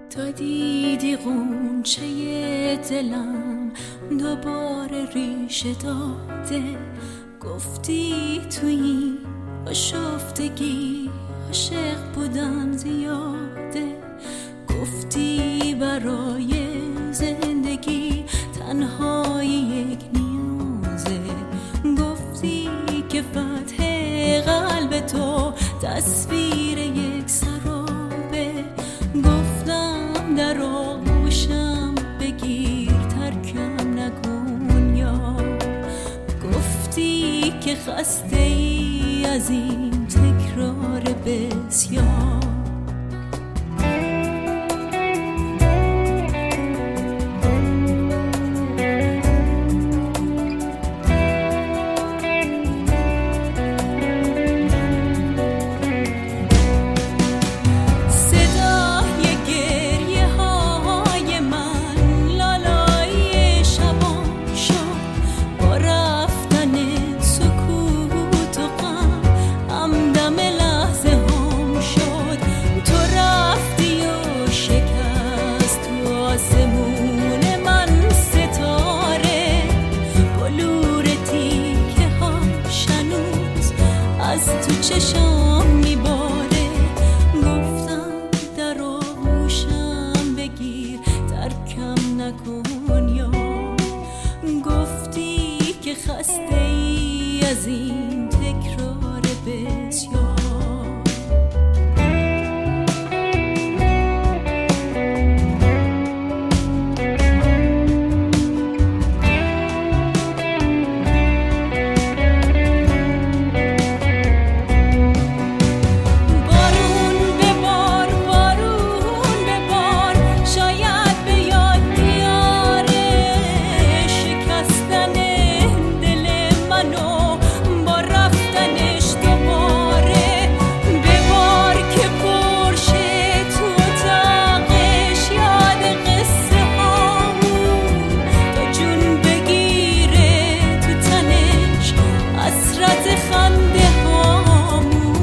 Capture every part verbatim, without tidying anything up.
تا دیدی غنچه دلم دوباره ریشه داده، گفتی تو این آشفتگی عاشق بودن زیاده، گفتی برای زندگی تنهایی یک نیازه، گفتی که فتح قلب تو تصویر یک سرابه، گفتم در آغوشم بگیر ترکم نکن یار، گفتی که خسته ای از این تکرار بسیار. تو چشام میباره، گفتم در آغوشم بگیر ترکم نکن یار، گفتی که خسته ای از این تکرار بسیار.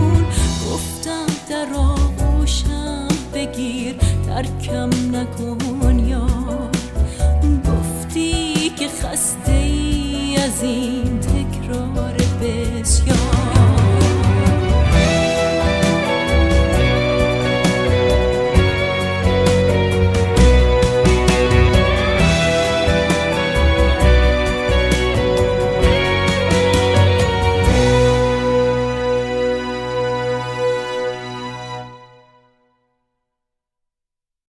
ترکم نکن